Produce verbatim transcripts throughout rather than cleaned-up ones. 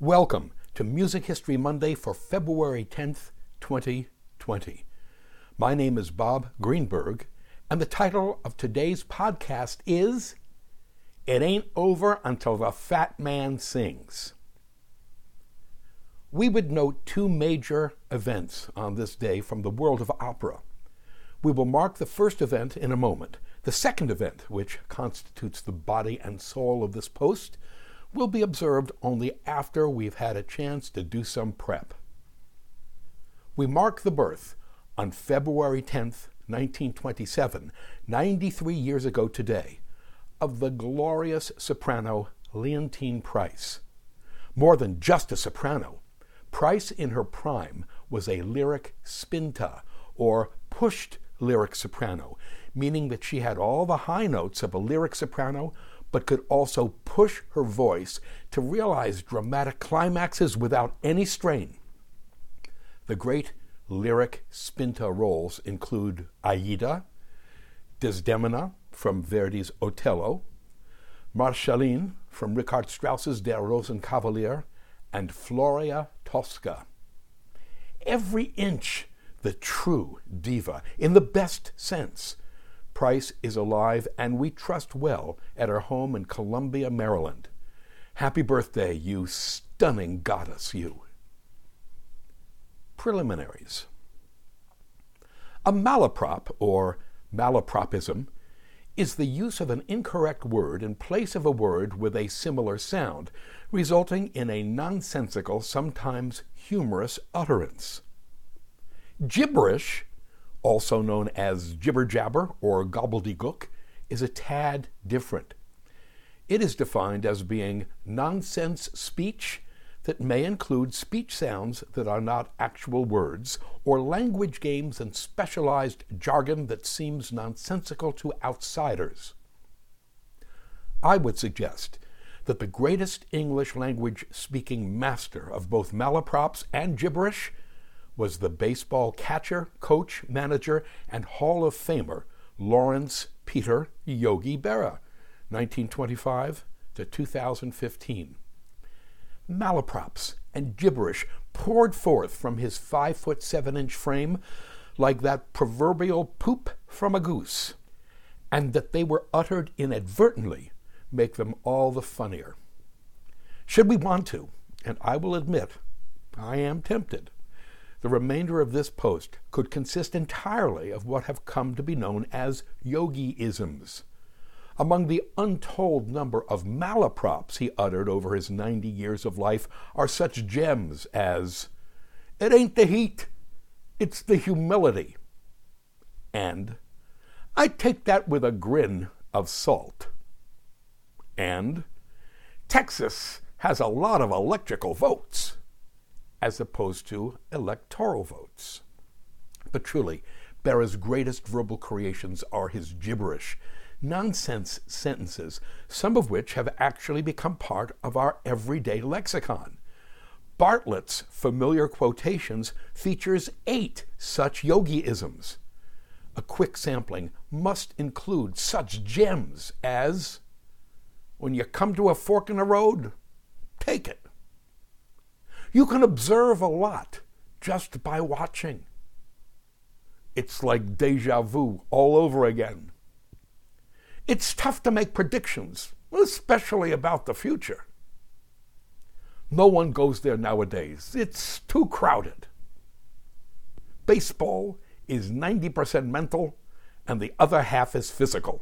Welcome to Music History Monday for February tenth, twenty twenty. My name is Bob Greenberg, and the title of today's podcast is It Ain't Over Until the Fat Man Sings. We would note two major events on this day from the world of opera. We will mark the first event in a moment. The second event, which constitutes the body and soul of this post, will be observed only after we've had a chance to do some prep. We mark the birth on February tenth, nineteen twenty-seven, ninety-three years ago today, of the glorious soprano Leontyne Price. More than just a soprano, Price in her prime was a lyric spinta, or pushed lyric soprano, meaning that she had all the high notes of a lyric soprano, but could also push her voice to realize dramatic climaxes without any strain. The great lyric spinta roles include Aida, Desdemona from Verdi's Otello, Marschallin from Richard Strauss's Der Rosenkavalier, and Floria Tosca. Every inch the true diva, in the best sense. Price is alive, and we trust well, at her home in Columbia, Maryland. Happy birthday, you stunning goddess, you. Preliminaries. A malaprop, or malapropism, is the use of an incorrect word in place of a word with a similar sound, resulting in a nonsensical, sometimes humorous utterance. Gibberish, also known as jibber-jabber or gobbledygook, is a tad different. It is defined as being nonsense speech that may include speech sounds that are not actual words, or language games and specialized jargon that seems nonsensical to outsiders. I would suggest that the greatest English language speaking master of both malaprops and gibberish was the baseball catcher, coach, manager, and Hall of Famer Lawrence Peter Yogi Berra, nineteen twenty-five to two thousand fifteen. Malaprops and gibberish poured forth from his five foot seven inch frame like that proverbial poop from a goose, and that they were uttered inadvertently make them all the funnier. Should we want to, and I will admit I am tempted, the remainder of this post could consist entirely of what have come to be known as yogi-isms. Among the untold number of malaprops he uttered over his ninety years of life are such gems as, "It ain't the heat, it's the humility," and "I take that with a grin of salt," and "Texas has a lot of electrical votes," as opposed to electoral votes. But truly, Berra's greatest verbal creations are his gibberish, nonsense sentences, some of which have actually become part of our everyday lexicon. Bartlett's Familiar Quotations features eight such yogi-isms. A quick sampling must include such gems as, "When you come to a fork in the road, take it." You can observe a lot just by watching. It's like deja vu all over again. It's tough to make predictions, especially about the future. No one goes there nowadays. It's too crowded. Baseball is ninety percent mental, and the other half is physical.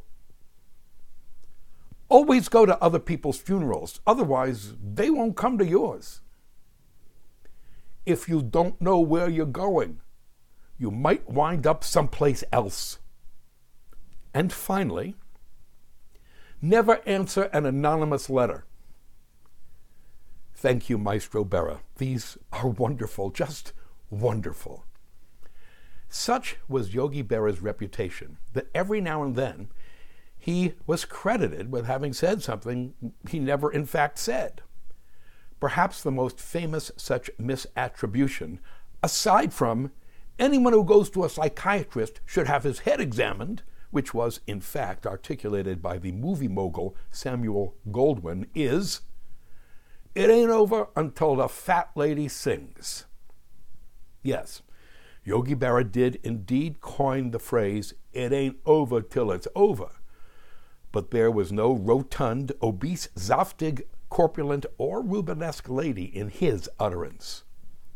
Always go to other people's funerals, otherwise they won't come to yours. If you don't know where you're going, you might wind up someplace else. And finally, never answer an anonymous letter. Thank you, Maestro Berra. These are wonderful, just wonderful. Such was Yogi Berra's reputation that every now and then he was credited with having said something he never in fact said. Perhaps the most famous such misattribution, aside from anyone who goes to a psychiatrist should have his head examined, which was in fact articulated by the movie mogul Samuel Goldwyn, is It ain't over until the fat lady sings. Yes, Yogi Berra did indeed coin the phrase, it ain't over till it's over. But there was no rotund, obese, zaftig, corpulent, or Rubenesque lady in his utterance.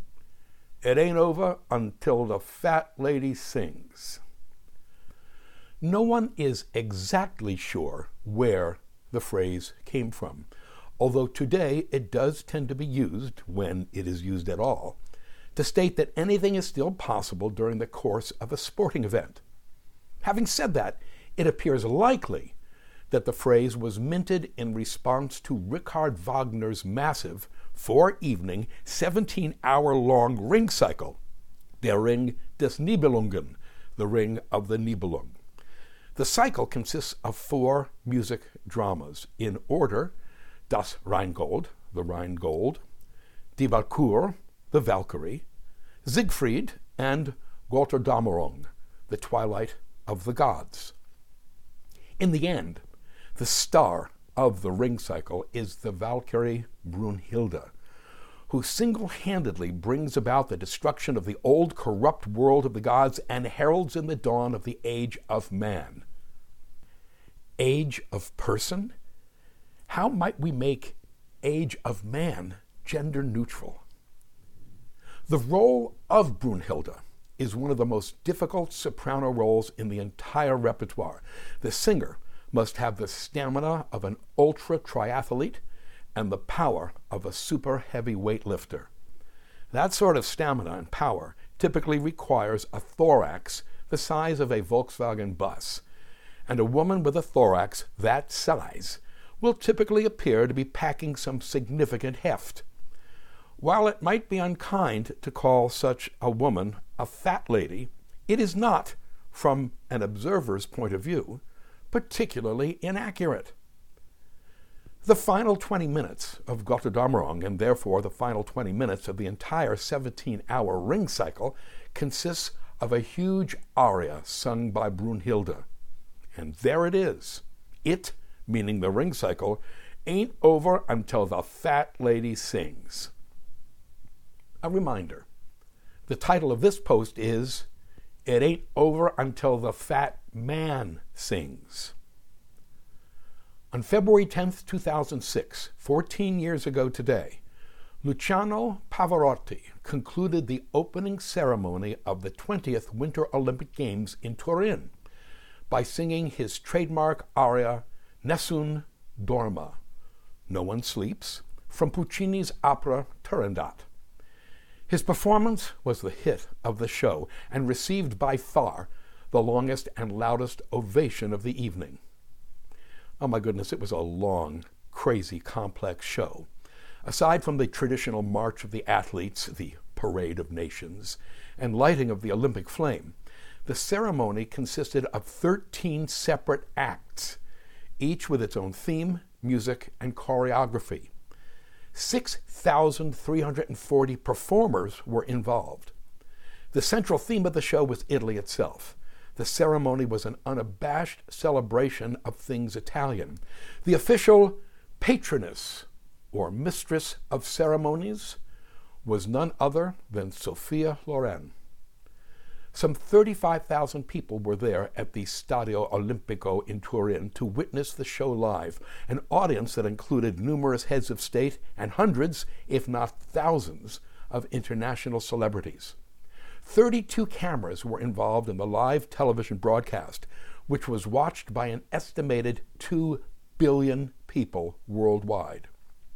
It ain't over until the fat lady sings. No one is exactly sure where the phrase came from, although today it does tend to be used, when it is used at all, to state that anything is still possible during the course of a sporting event. Having said that, it appears likely that the phrase was minted in response to Richard Wagner's massive, four-evening, seventeen-hour-long ring cycle, Der Ring des Nibelungen, the Ring of the Nibelung. The cycle consists of four music dramas, in order: Das Rheingold, the Rheingold, Die Walküre, the Valkyrie, Siegfried, and Götterdämmerung, the Twilight of the Gods. In the end, the star of the ring cycle is the Valkyrie Brunhilde, who single-handedly brings about the destruction of the old corrupt world of the gods and heralds in the dawn of the age of man. Age of person? How might we make age of man gender neutral? The role of Brunhilde is one of the most difficult soprano roles in the entire repertoire. The singer must have the stamina of an ultra-triathlete and the power of a super heavy weightlifter. That sort of stamina and power typically requires a thorax the size of a Volkswagen bus, and a woman with a thorax that size will typically appear to be packing some significant heft. While it might be unkind to call such a woman a fat lady, it is not, from an observer's point of view, particularly inaccurate. The final twenty minutes of Götterdämmerung, and therefore the final twenty minutes of the entire seventeen-hour ring cycle, consists of a huge aria sung by Brunhilde. And there it is. It, meaning the ring cycle, ain't over until the fat lady sings. A reminder, the title of this post is, It Ain't Over Until the Fat Man Sings. On February tenth, two thousand six, fourteen years ago today, Luciano Pavarotti concluded the opening ceremony of the twentieth Winter Olympic Games in Turin by singing his trademark aria, Nessun Dorma, No One Sleeps, from Puccini's opera Turandot. His performance was the hit of the show and received by far the longest and loudest ovation of the evening. Oh my goodness, it was a long, crazy, complex show. Aside from the traditional March of the Athletes, the Parade of Nations, and lighting of the Olympic flame, the ceremony consisted of thirteen separate acts, each with its own theme, music, and choreography. six thousand three hundred forty performers were involved. The central theme of the show was Italy itself. The ceremony was an unabashed celebration of things Italian. The official patroness, or mistress of ceremonies, was none other than Sophia Loren. Some thirty-five thousand people were there at the Stadio Olimpico in Turin to witness the show live, an audience that included numerous heads of state and hundreds, if not thousands, of international celebrities. thirty-two cameras were involved in the live television broadcast, which was watched by an estimated two billion people worldwide.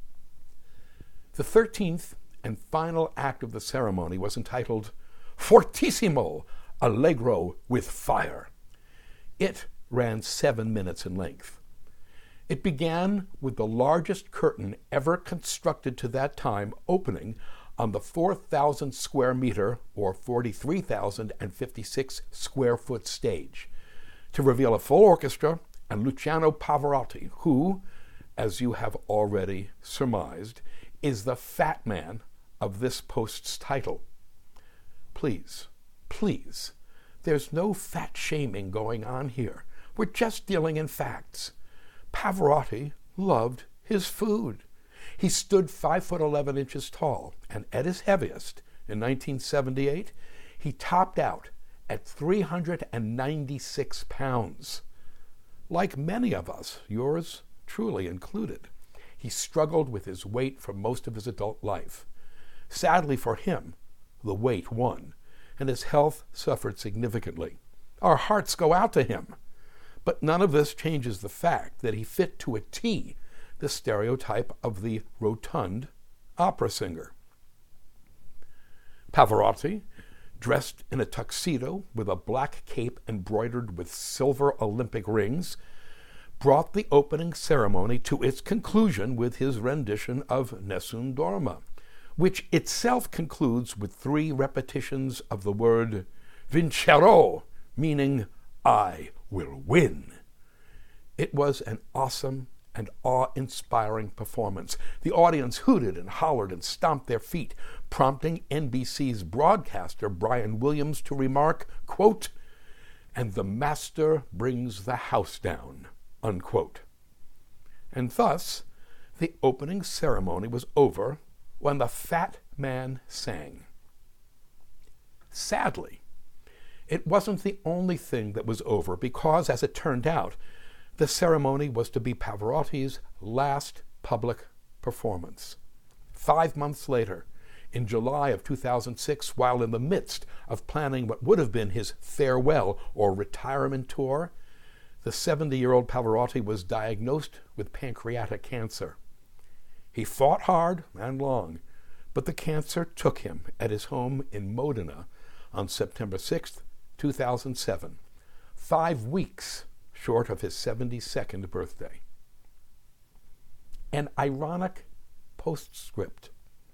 The thirteenth and final act of the ceremony was entitled Fortissimo, Allegro with Fire. It ran seven minutes in length. It began with the largest curtain ever constructed to that time opening on the four thousand square meter or forty-three thousand fifty-six square foot stage to reveal a full orchestra and Luciano Pavarotti, who, as you have already surmised, is the fat man of this post's title. Please, please, there's no fat shaming going on here. We're just dealing in facts. Pavarotti loved his food. He stood five foot eleven inches tall, and at his heaviest, in nineteen seventy-eight, he topped out at three hundred ninety-six pounds. Like many of us, yours truly included, he struggled with his weight for most of his adult life. Sadly for him, the weight won, and his health suffered significantly. Our hearts go out to him. But none of this changes the fact that he fit to a T the stereotype of the rotund opera singer. Pavarotti, dressed in a tuxedo with a black cape embroidered with silver Olympic rings, brought the opening ceremony to its conclusion with his rendition of Nessun Dorma, which itself concludes with three repetitions of the word vincerò, meaning I will win. It was an awesome and awe-inspiring performance. The audience hooted and hollered and stomped their feet, prompting N B C's broadcaster Brian Williams to remark, quote, "And the master brings the house down," unquote. And thus, the opening ceremony was over when the fat man sang. Sadly, it wasn't the only thing that was over because, as it turned out, the ceremony was to be Pavarotti's last public performance. Five months later, in July of two thousand six, while in the midst of planning what would have been his farewell or retirement tour, the seventy-year-old Pavarotti was diagnosed with pancreatic cancer. He fought hard and long, but the cancer took him at his home in Modena on September sixth, two thousand seven, five weeks short of his seventy-second birthday. An ironic postscript.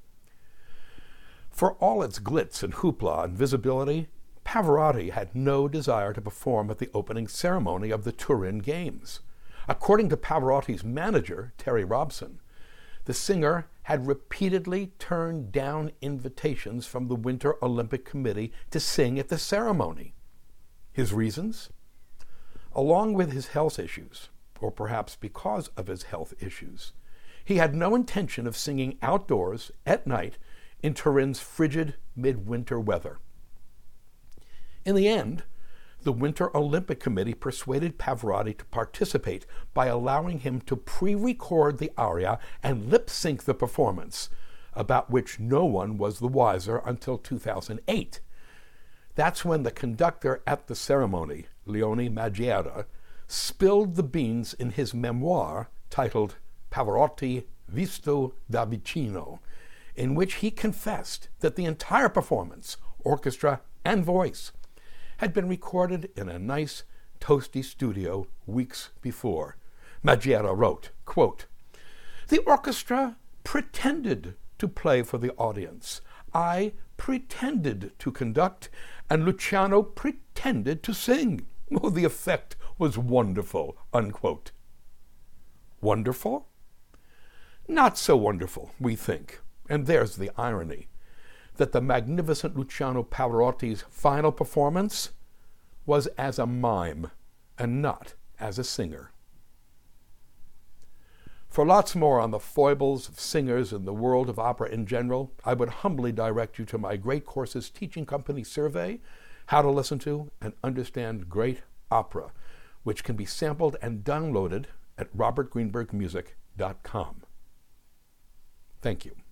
For all its glitz and hoopla and visibility, Pavarotti had no desire to perform at the opening ceremony of the Turin Games. According to Pavarotti's manager, Terry Robson, the singer had repeatedly turned down invitations from the Winter Olympic Committee to sing at the ceremony. His reasons? Along with his health issues, or perhaps because of his health issues, he had no intention of singing outdoors at night in Turin's frigid midwinter weather. In the end, the Winter Olympic Committee persuaded Pavarotti to participate by allowing him to pre-record the aria and lip-sync the performance, about which no one was the wiser until two thousand eight. That's when the conductor at the ceremony, Leone Maggiera, spilled the beans in his memoir titled Pavarotti Visto da Vicino, in which he confessed that the entire performance, orchestra and voice, had been recorded in a nice, toasty studio weeks before. Maggiera wrote, quote, "The orchestra pretended to play for the audience. I pretended to conduct, and Luciano pretended to sing. Oh, the effect was wonderful," unquote. Wonderful? Not so wonderful, we think. And there's the irony, that the magnificent Luciano Pavarotti's final performance was as a mime and not as a singer. For lots more on the foibles of singers and the world of opera in general, I would humbly direct you to my Great Courses Teaching Company survey, How to Listen to and Understand Great Opera, which can be sampled and downloaded at robert greenberg music dot com. Thank you.